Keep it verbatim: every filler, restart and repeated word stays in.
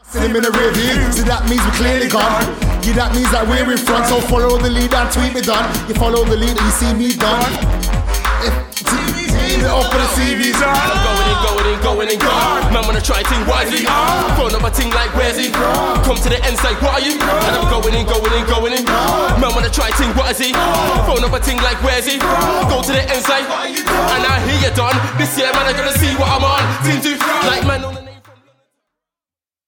See them in the rear view, so that means we're clearly gone. Yeah, that means that we're in front, so follow the lead and tweet me done. You follow the lead and you see me done. If T V up for the C Vs on. I'm going in, going in, going in, gone. Man wanna try ting, why is he? Phone up a ting like where's he? Come to the end side, what are you? And I'm going in, going in, going in. Man wanna try ting, what is he? Phone up a ting like where's he? Go to the end side, and I hear you done. This year man I'm gonna see what I'm on. Team two, like man on the